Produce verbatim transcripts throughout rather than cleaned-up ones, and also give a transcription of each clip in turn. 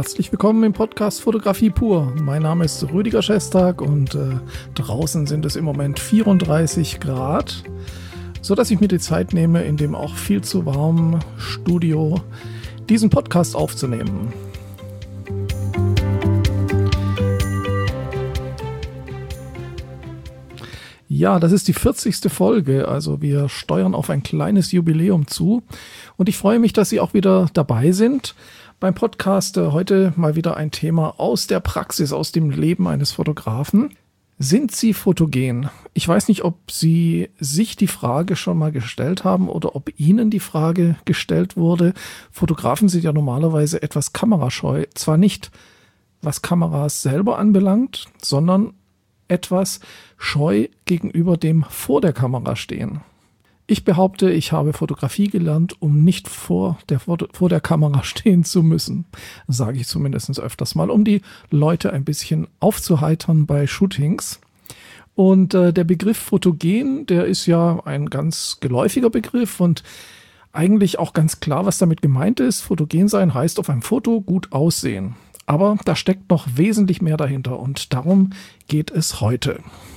Herzlich willkommen im Podcast Fotografie pur. Mein Name ist Rüdiger Schestag und äh, draußen sind es im Moment vierunddreißig Grad, sodass ich mir die Zeit nehme, in dem auch viel zu warmen Studio diesen Podcast aufzunehmen. Ja, das ist die vierzigste Folge, also wir steuern auf ein kleines Jubiläum zu und ich freue mich, dass Sie auch wieder dabei sind beim Podcast. Heute mal wieder ein Thema aus der Praxis, aus dem Leben eines Fotografen. Sind Sie fotogen? Ich weiß nicht, ob Sie sich die Frage schon mal gestellt haben oder ob Ihnen die Frage gestellt wurde. Fotografen sind ja normalerweise etwas kamerascheu, zwar nicht was Kameras selber anbelangt, sondern etwas scheu gegenüber dem vor der Kamera stehen. Ich behaupte, ich habe Fotografie gelernt, um nicht vor der, vor der Kamera stehen zu müssen. Sage ich zumindest öfters mal, um die Leute ein bisschen aufzuheitern bei Shootings. Und äh, der Begriff fotogen, der ist ja ein ganz geläufiger Begriff und eigentlich auch ganz klar, was damit gemeint ist. Fotogen sein heißt auf einem Foto gut aussehen. Aber da steckt noch wesentlich mehr dahinter und darum geht es heute.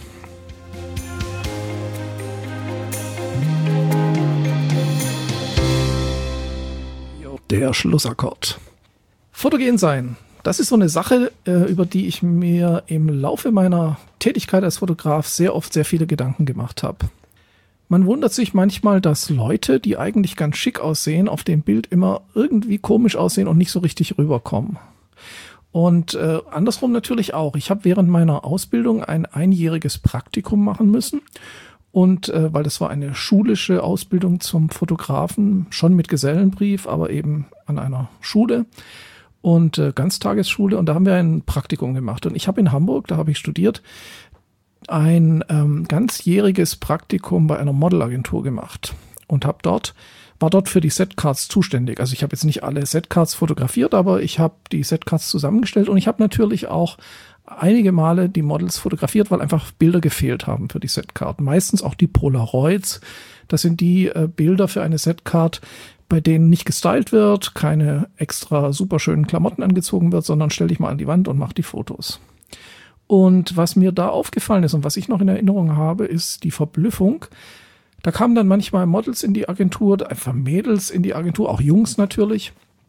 Der Schlussakkord. Fotogen sein, das ist so eine Sache, über die ich mir im Laufe meiner Tätigkeit als Fotograf sehr oft sehr viele Gedanken gemacht habe. Man wundert sich manchmal, dass Leute, die eigentlich ganz schick aussehen, auf dem Bild immer irgendwie komisch aussehen und nicht so richtig rüberkommen. Und äh, andersrum natürlich auch. Ich habe während meiner Ausbildung ein einjähriges Praktikum machen müssen. Und äh, weil das war eine schulische Ausbildung zum Fotografen, schon mit Gesellenbrief, aber eben an einer Schule und äh, Ganztagesschule. Und da haben wir ein Praktikum gemacht. Und ich habe in Hamburg, da habe ich studiert, ein ähm, ganzjähriges Praktikum bei einer Modelagentur gemacht. Und habe dort war dort für die Setcards zuständig. Also ich habe jetzt nicht alle Setcards fotografiert, aber ich habe die Setcards zusammengestellt und ich habe natürlich auch einige Male die Models fotografiert, weil einfach Bilder gefehlt haben für die Setcard. Meistens auch die Polaroids. Das sind die äh, Bilder für eine Setcard, bei denen nicht gestylt wird, keine extra super schönen Klamotten angezogen wird, sondern stell dich mal an die Wand und mach die Fotos. Und was mir da aufgefallen ist und was ich noch in Erinnerung habe, ist die Verblüffung. Da kamen dann manchmal Models in die Agentur, einfach Mädels in die Agentur, auch Jungs natürlich.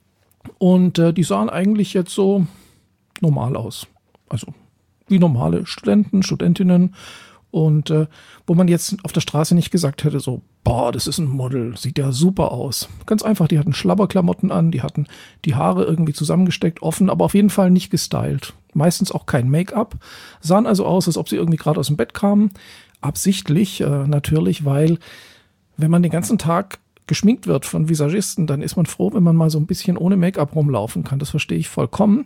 Und äh, die sahen eigentlich jetzt so normal aus. Also wie normale Studenten, Studentinnen. Und äh, wo man jetzt auf der Straße nicht gesagt hätte, so, boah, das ist ein Model, sieht ja super aus. Ganz einfach, die hatten Schlabberklamotten an, die hatten die Haare irgendwie zusammengesteckt, offen, aber auf jeden Fall nicht gestylt. Meistens auch kein Make-up. Sahen also aus, als ob sie irgendwie gerade aus dem Bett kamen. Absichtlich äh, natürlich, weil wenn man den ganzen Tag geschminkt wird von Visagisten, dann ist man froh, wenn man mal so ein bisschen ohne Make-up rumlaufen kann. Das verstehe ich vollkommen.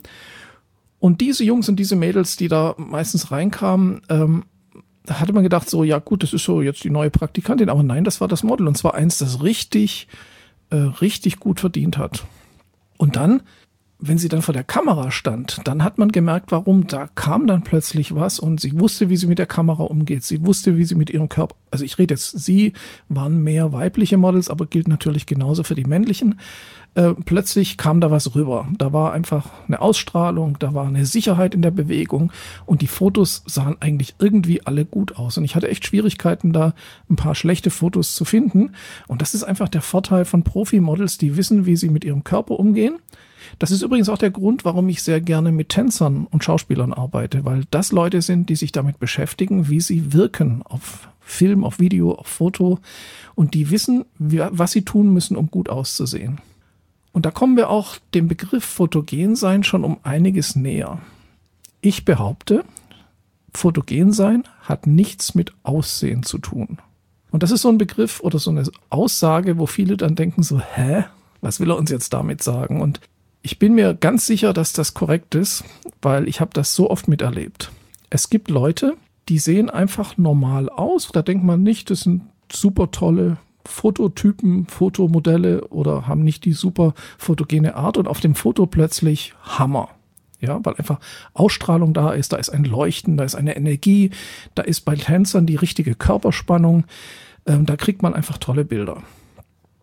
Und diese Jungs und diese Mädels, die da meistens reinkamen, ähm, da hatte man gedacht, so, ja gut, das ist so jetzt die neue Praktikantin. Aber nein, das war das Model. Und zwar eins, das richtig, äh, richtig gut verdient hat. Und dann, wenn sie dann vor der Kamera stand, dann hat man gemerkt, warum. Da kam dann plötzlich was und sie wusste, wie sie mit der Kamera umgeht. Sie wusste, wie sie mit ihrem Körper, also ich rede jetzt, sie waren mehr weibliche Models, aber gilt natürlich genauso für die männlichen. Äh, plötzlich kam da was rüber. Da war einfach eine Ausstrahlung, da war eine Sicherheit in der Bewegung und die Fotos sahen eigentlich irgendwie alle gut aus. Und ich hatte echt Schwierigkeiten, da ein paar schlechte Fotos zu finden. Und das ist einfach der Vorteil von Profi-Models, die wissen, wie sie mit ihrem Körper umgehen. Das ist übrigens auch der Grund, warum ich sehr gerne mit Tänzern und Schauspielern arbeite, weil das Leute sind, die sich damit beschäftigen, wie sie wirken auf Film, auf Video, auf Foto und die wissen, wie, was sie tun müssen, um gut auszusehen. Und da kommen wir auch dem Begriff fotogen sein schon um einiges näher. Ich behaupte, fotogen sein hat nichts mit Aussehen zu tun. Und das ist so ein Begriff oder so eine Aussage, wo viele dann denken so, hä? Was will er uns jetzt damit sagen? Und ich bin mir ganz sicher, dass das korrekt ist, weil ich habe das so oft miterlebt. Es gibt Leute, die sehen einfach normal aus. Da denkt man nicht, das sind super tolle Fototypen, Fotomodelle oder haben nicht die super fotogene Art und auf dem Foto plötzlich Hammer. Ja, weil einfach Ausstrahlung da ist, da ist ein Leuchten, da ist eine Energie, da ist bei Tänzern die richtige Körperspannung, ähm, da kriegt man einfach tolle Bilder.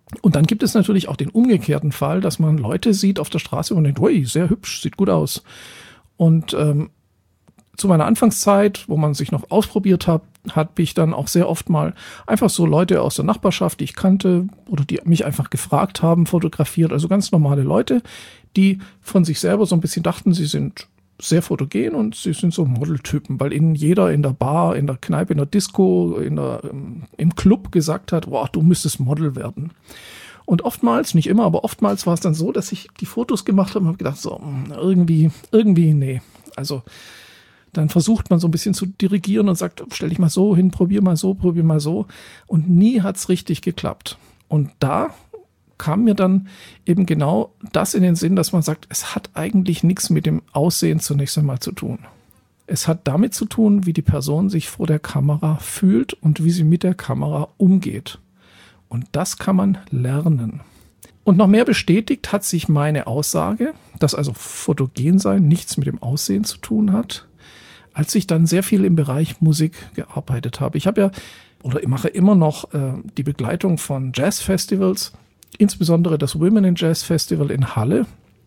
Und dann gibt es natürlich auch den umgekehrten Fall, dass man Leute sieht auf der Straße und denkt, ui, sehr hübsch, sieht gut aus. Und ähm, zu meiner Anfangszeit, wo man sich noch ausprobiert hat, habe ich dann auch sehr oft mal einfach so Leute aus der Nachbarschaft, die ich kannte oder die mich einfach gefragt haben, fotografiert. Also ganz normale Leute, die von sich selber so ein bisschen dachten, sie sind sehr fotogen und sie sind so Modeltypen, weil ihnen jeder in der Bar, in der Kneipe, in der Disco, in der, im Club gesagt hat, wow, du müsstest Model werden. Und oftmals, nicht immer, aber oftmals war es dann so, dass ich die Fotos gemacht habe und habe gedacht, so irgendwie, irgendwie, nee. Also dann versucht man so ein bisschen zu dirigieren und sagt, stell dich mal so hin, probier mal so, probier mal so. Und nie hat's richtig geklappt. Und da kam mir dann eben genau das in den Sinn, dass man sagt, es hat eigentlich nichts mit dem Aussehen zunächst einmal zu tun. Es hat damit zu tun, wie die Person sich vor der Kamera fühlt und wie sie mit der Kamera umgeht. Und das kann man lernen. Und noch mehr bestätigt hat sich meine Aussage, dass also fotogen sein nichts mit dem Aussehen zu tun hat, als ich dann sehr viel im Bereich Musik gearbeitet habe. Ich habe ja, oder ich mache immer noch äh, die Begleitung von Jazzfestivals, insbesondere das Women in Jazz Festival in Halle.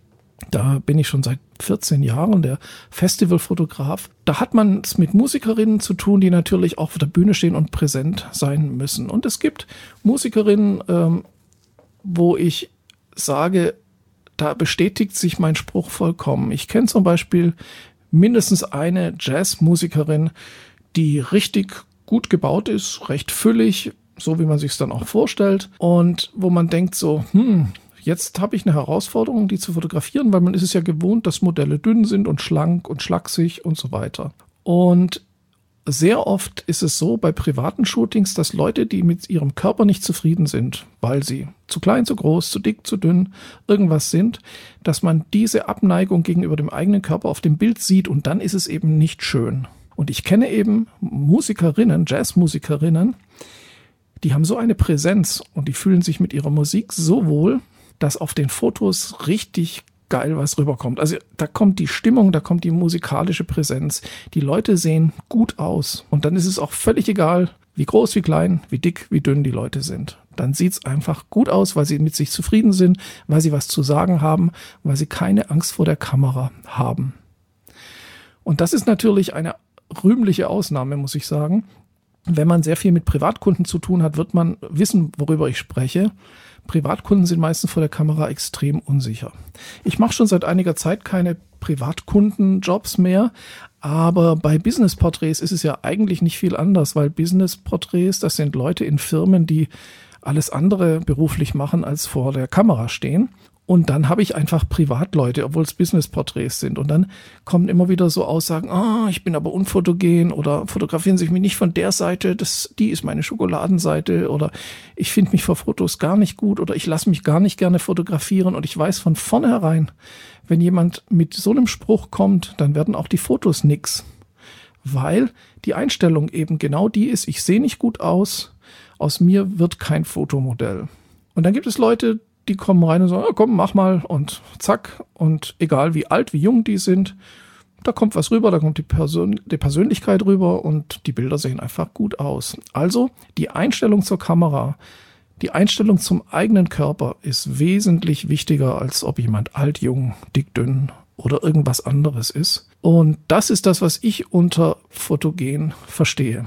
Da bin ich schon seit vierzehn Jahren der Festivalfotograf. Da hat man es mit Musikerinnen zu tun, die natürlich auch auf der Bühne stehen und präsent sein müssen. Und es gibt Musikerinnen, ähm, wo ich sage, da bestätigt sich mein Spruch vollkommen. Ich kenne zum Beispiel mindestens eine Jazzmusikerin, die richtig gut gebaut ist, recht füllig, so wie man sich es dann auch vorstellt. Und wo man denkt so, hm, jetzt habe ich eine Herausforderung, die zu fotografieren, weil man ist es ja gewohnt, dass Modelle dünn sind und schlank und schlaksig und so weiter. Und sehr oft ist es so bei privaten Shootings, dass Leute, die mit ihrem Körper nicht zufrieden sind, weil sie zu klein, zu groß, zu dick, zu dünn, irgendwas sind, dass man diese Abneigung gegenüber dem eigenen Körper auf dem Bild sieht und dann ist es eben nicht schön. Und ich kenne eben Musikerinnen, Jazzmusikerinnen, die haben so eine Präsenz und die fühlen sich mit ihrer Musik so wohl, dass auf den Fotos richtig geil was rüberkommt. Also da kommt die Stimmung, da kommt die musikalische Präsenz. Die Leute sehen gut aus. Und dann ist es auch völlig egal, wie groß, wie klein, wie dick, wie dünn die Leute sind. Dann sieht's einfach gut aus, weil sie mit sich zufrieden sind, weil sie was zu sagen haben, weil sie keine Angst vor der Kamera haben. Und das ist natürlich eine rühmliche Ausnahme, muss ich sagen. Wenn man sehr viel mit Privatkunden zu tun hat, wird man wissen, worüber ich spreche. Privatkunden sind meistens vor der Kamera extrem unsicher. Ich mache schon seit einiger Zeit keine Privatkundenjobs mehr, aber bei Business-Porträts ist es ja eigentlich nicht viel anders, weil Business-Porträts, das sind Leute in Firmen, die alles andere beruflich machen, als vor der Kamera stehen. Und dann habe ich einfach Privatleute, obwohl es Business-Porträts sind. Und dann kommen immer wieder so Aussagen, ah, ich bin aber unfotogen oder fotografieren Sie mich nicht von der Seite, das, die ist meine Schokoladenseite oder ich finde mich vor Fotos gar nicht gut oder ich lasse mich gar nicht gerne fotografieren. Und ich weiß von vornherein, wenn jemand mit so einem Spruch kommt, dann werden auch die Fotos nix. Weil die Einstellung eben genau die ist, ich sehe nicht gut aus, aus mir wird kein Fotomodell. Und dann gibt es Leute, die kommen rein und sagen, ja, komm, mach mal und zack. Und egal wie alt, wie jung die sind, da kommt was rüber, da kommt die, Persön- die Persönlichkeit rüber und die Bilder sehen einfach gut aus. Also die Einstellung zur Kamera, die Einstellung zum eigenen Körper ist wesentlich wichtiger, als ob jemand alt, jung, dick, dünn oder irgendwas anderes ist. Und das ist das, was ich unter fotogen verstehe.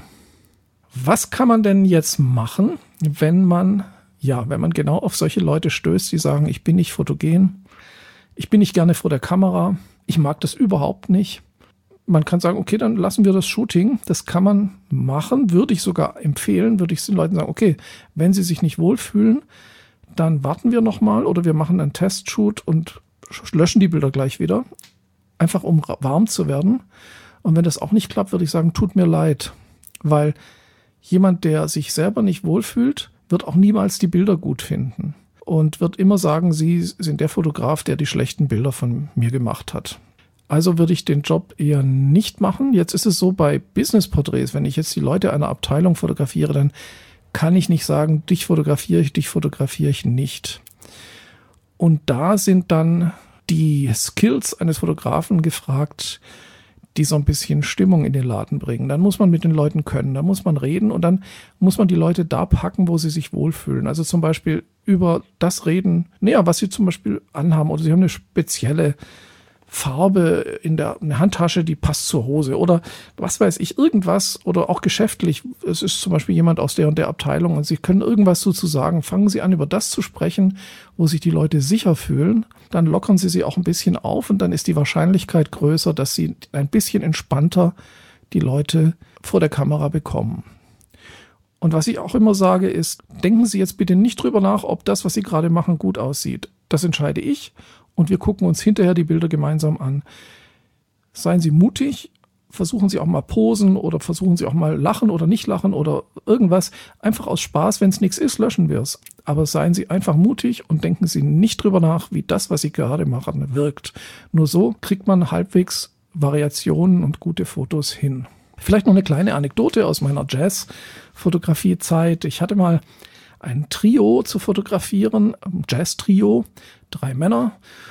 Was kann man denn jetzt machen, wenn man Ja, wenn man genau auf solche Leute stößt, die sagen, ich bin nicht fotogen, ich bin nicht gerne vor der Kamera, ich mag das überhaupt nicht. Man kann sagen, okay, dann lassen wir das Shooting. Das kann man machen, würde ich sogar empfehlen, würde ich den Leuten sagen, okay, wenn sie sich nicht wohlfühlen, dann warten wir nochmal oder wir machen einen Testshoot und löschen die Bilder gleich wieder, einfach um warm zu werden. Und wenn das auch nicht klappt, würde ich sagen, tut mir leid, weil jemand, der sich selber nicht wohlfühlt, wird auch niemals die Bilder gut finden und wird immer sagen, Sie sind der Fotograf, der die schlechten Bilder von mir gemacht hat. Also würde ich den Job eher nicht machen. Jetzt ist es so bei Business-Porträts, wenn ich jetzt die Leute einer Abteilung fotografiere, dann kann ich nicht sagen, dich fotografiere ich, dich fotografiere ich nicht. Und da sind dann die Skills eines Fotografen gefragt, die so ein bisschen Stimmung in den Laden bringen. Dann muss man mit den Leuten können, dann muss man reden und dann muss man die Leute da packen, wo sie sich wohlfühlen. Also zum Beispiel über das reden, naja, was sie zum Beispiel anhaben oder sie haben eine spezielle Farbe in der eine Handtasche, die passt zur Hose oder was weiß ich, irgendwas oder auch geschäftlich. Es ist zum Beispiel jemand aus der und der Abteilung und Sie können irgendwas dazu sagen. Fangen Sie an, über das zu sprechen, wo sich die Leute sicher fühlen. Dann lockern Sie sie auch ein bisschen auf und dann ist die Wahrscheinlichkeit größer, dass Sie ein bisschen entspannter die Leute vor der Kamera bekommen. Und was ich auch immer sage ist, denken Sie jetzt bitte nicht drüber nach, ob das, was Sie gerade machen, gut aussieht. Das entscheide ich. Und wir gucken uns hinterher die Bilder gemeinsam an. Seien Sie mutig, versuchen Sie auch mal posen oder versuchen Sie auch mal lachen oder nicht lachen oder irgendwas. Einfach aus Spaß, wenn es nichts ist, löschen wir es. Aber seien Sie einfach mutig und denken Sie nicht drüber nach, wie das, was Sie gerade machen, wirkt. Nur so kriegt man halbwegs Variationen und gute Fotos hin. Vielleicht noch eine kleine Anekdote aus meiner Jazz-Fotografie-Zeit. Ich hatte mal ein Trio zu fotografieren, ein Jazz-Trio, drei Männer.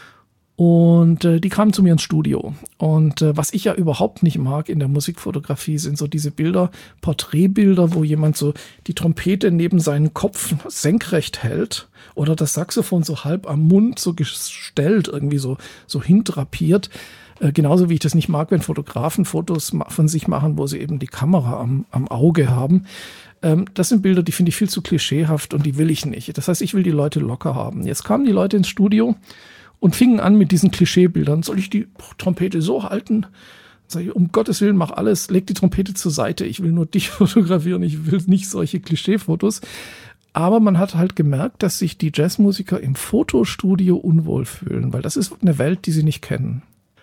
Und äh, die kamen zu mir ins Studio. Und äh, was ich ja überhaupt nicht mag in der Musikfotografie, sind so diese Bilder, Porträtbilder, wo jemand so die Trompete neben seinen Kopf senkrecht hält oder das Saxophon so halb am Mund so gestellt, irgendwie so, so hindrapiert. Äh, genauso wie ich das nicht mag, wenn Fotografen Fotos von sich machen, wo sie eben die Kamera am, am Auge haben. Ähm, das sind Bilder, die finde ich viel zu klischeehaft und die will ich nicht. Das heißt, ich will die Leute locker haben. Jetzt kamen die Leute ins Studio und fingen an mit diesen Klischeebildern. Soll ich die Trompete so halten? Sag ich, um Gottes Willen, mach alles, leg die Trompete zur Seite. Ich will nur dich fotografieren, ich will nicht solche Klischeefotos. Aber man hat halt gemerkt, dass sich die Jazzmusiker im Fotostudio unwohl fühlen, weil das ist eine Welt, die sie nicht kennen.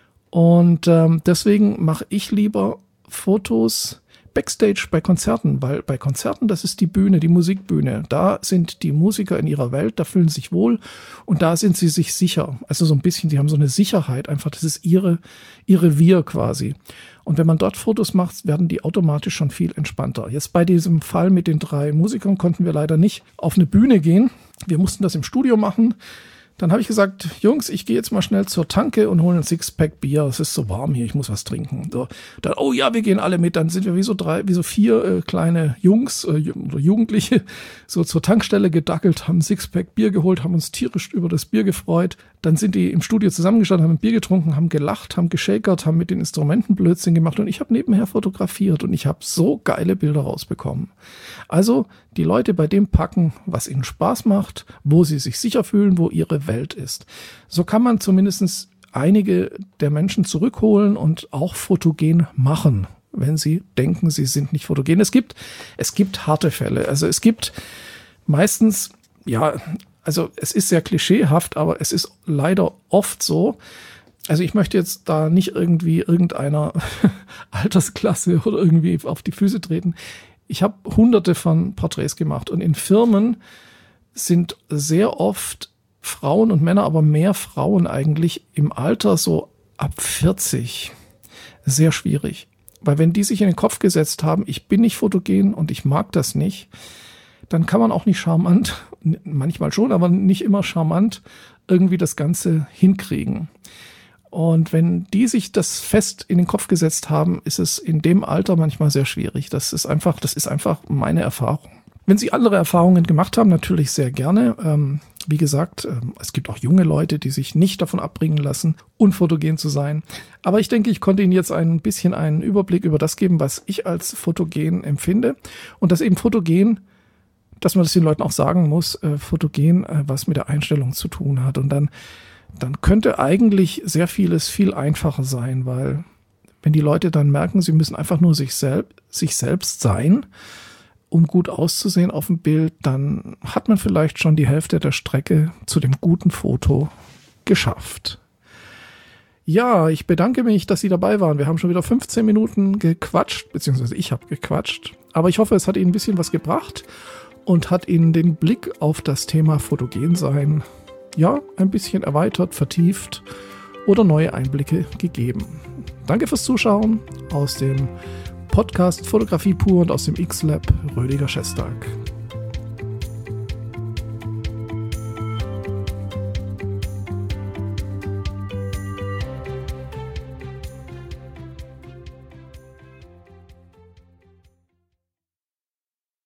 Und ähm, deswegen mache ich lieber Fotos Backstage bei Konzerten, weil bei Konzerten, das ist die Bühne, die Musikbühne. Da sind die Musiker in ihrer Welt, da fühlen sie sich wohl und da sind sie sich sicher. Also so ein bisschen, die haben so eine Sicherheit, einfach, das ist ihre, ihre Wir quasi. Und wenn man dort Fotos macht, werden die automatisch schon viel entspannter. Jetzt bei diesem Fall mit den drei Musikern konnten wir leider nicht auf eine Bühne gehen. Wir mussten das im Studio machen. Dann habe ich gesagt, Jungs, ich gehe jetzt mal schnell zur Tanke und hole ein Sixpack Bier. Es ist so warm hier, ich muss was trinken. So, dann, oh ja, wir gehen alle mit. Dann sind wir wie so drei, wie so vier äh, kleine Jungs äh, oder Jugendliche so zur Tankstelle gedackelt, haben ein Sixpack Bier geholt, haben uns tierisch über das Bier gefreut. Dann sind die im Studio zusammengestanden, haben ein Bier getrunken, haben gelacht, haben geschakert, haben mit den Instrumenten Blödsinn gemacht und ich habe nebenher fotografiert und ich habe so geile Bilder rausbekommen. Also die Leute bei dem packen, was ihnen Spaß macht, wo sie sich sicher fühlen, wo ihre Welt ist. So kann man zumindest einige der Menschen zurückholen und auch fotogen machen, wenn sie denken, sie sind nicht fotogen. Es gibt, es gibt harte Fälle. Also es gibt meistens, ja, also es ist sehr klischeehaft, aber es ist leider oft so. Also ich möchte jetzt da nicht irgendwie irgendeiner Altersklasse oder irgendwie auf die Füße treten. Ich habe hunderte von Porträts gemacht und in Firmen sind sehr oft Frauen und Männer, aber mehr Frauen eigentlich im Alter so ab vierzig. Sehr schwierig. Weil wenn die sich in den Kopf gesetzt haben, ich bin nicht fotogen und ich mag das nicht, dann kann man auch nicht charmant, manchmal schon, aber nicht immer charmant, irgendwie das Ganze hinkriegen. Und wenn die sich das fest in den Kopf gesetzt haben, ist es in dem Alter manchmal sehr schwierig. Das ist einfach, das ist einfach meine Erfahrung. Wenn Sie andere Erfahrungen gemacht haben, natürlich sehr gerne. Ähm, wie gesagt, ähm, es gibt auch junge Leute, die sich nicht davon abbringen lassen, unfotogen zu sein. Aber ich denke, ich konnte Ihnen jetzt ein bisschen einen Überblick über das geben, was ich als fotogen empfinde. Und dass eben fotogen, dass man das den Leuten auch sagen muss, äh, fotogen, äh, was mit der Einstellung zu tun hat. Und dann dann könnte eigentlich sehr vieles viel einfacher sein, weil wenn die Leute dann merken, sie müssen einfach nur sich, selb, sich selbst sein, um gut auszusehen auf dem Bild, dann hat man vielleicht schon die Hälfte der Strecke zu dem guten Foto geschafft. Ja, ich bedanke mich, dass Sie dabei waren. Wir haben schon wieder fünfzehn Minuten gequatscht, beziehungsweise ich habe gequatscht. Aber ich hoffe, es hat Ihnen ein bisschen was gebracht und hat Ihnen den Blick auf das Thema Fotogensein ja, ein bisschen erweitert, vertieft oder neue Einblicke gegeben. Danke fürs Zuschauen aus dem Podcast Fotografie pur und aus dem X-Lab Rödiger Schestag.